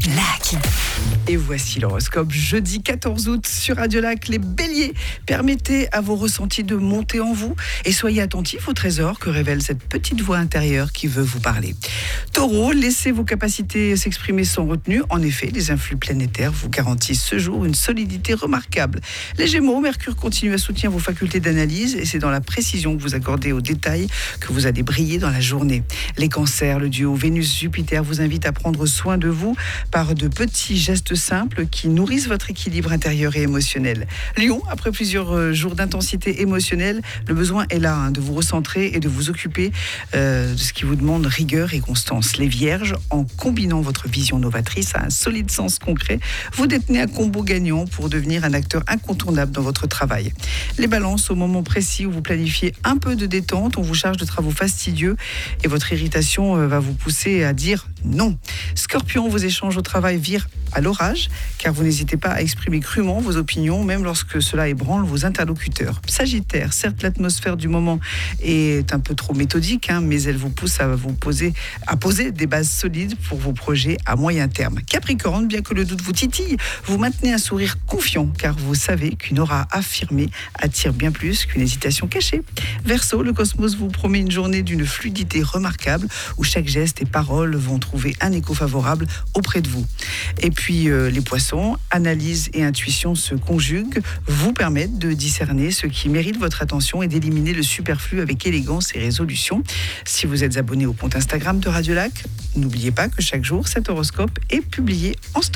Lac. Et voici l'horoscope jeudi 14 août sur Radio Lac. Les béliers, permettez à vos ressentis de monter en vous et soyez attentifs au trésor que révèle cette petite voix intérieure qui veut vous parler. Taureau, laissez vos capacités s'exprimer sans retenue. En effet, les influx planétaires vous garantissent ce jour une solidité remarquable. Les Gémeaux, Mercure continue à soutenir vos facultés d'analyse et c'est dans la précision que vous accordez aux détails que vous allez briller dans la journée. Les Cancers, le duo Vénus-Jupiter vous invite à prendre soin de vous par de petits gestes simples qui nourrissent votre équilibre intérieur et émotionnel. Lion, après plusieurs jours d'intensité émotionnelle, le besoin est là de vous recentrer et de vous occuper de ce qui vous demande rigueur et constance. Les Vierges, en combinant votre vision novatrice à un solide sens concret, vous détenez un combo gagnant pour devenir un acteur incontournable dans votre travail. Les Balances, au moment précis où vous planifiez un peu de détente, on vous charge de travaux fastidieux et votre irritation va vous pousser à dire non. Scorpion, vos échanges au travail virent à l'orage, car vous n'hésitez pas à exprimer crûment vos opinions, même lorsque cela ébranle vos interlocuteurs. Sagittaire, certes l'atmosphère du moment est un peu trop méthodique, mais elle vous pousse à poser des bases solides pour vos projets à moyen terme. Capricorne, bien que le doute vous titille, vous maintenez un sourire confiant, car vous savez qu'une aura affirmée attire bien plus qu'une hésitation cachée. Verseau, le cosmos vous promet une journée d'une fluidité remarquable, où chaque geste et parole vont trouver un écho favorable auprès de vous. Et puis les Poissons, analyse et intuition se conjuguent, vous permettent de discerner ce qui mérite votre attention et d'éliminer le superflu avec élégance et résolution. Si vous êtes abonné au compte Instagram de Radio Lac, n'oubliez pas que chaque jour, cet horoscope est publié en story.